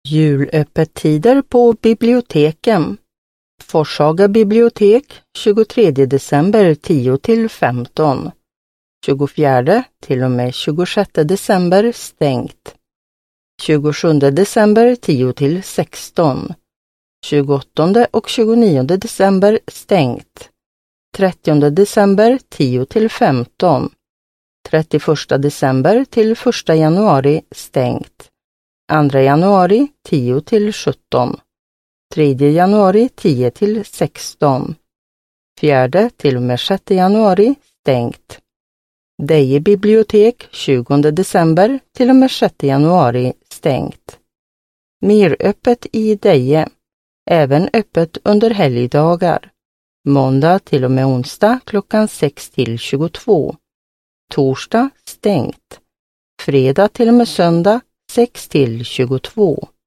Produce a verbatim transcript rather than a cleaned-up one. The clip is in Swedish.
Julöppettider på biblioteken. Forshaga bibliotek tjugotredje december tio till femton. tjugofjärde till och med tjugosjätte december stängt. tjugosjunde december tio till sexton. tjugoåttonde och tjugonionde december stängt. trettionde december tio till femton. trettioförsta december till första januari stängt. andra januari tio till sjutton. tredje januari tio till sexton. fjärde till och med sjätte januari stängt. Deje bibliotek tjugonde december till och med sjätte januari stängt. Mer öppet i Deje. Även öppet under helgdagar. Måndag till och med onsdag klockan sex till tjugotvå. Torsdag stängt. Fredag till och med söndag sex till tjugotvå.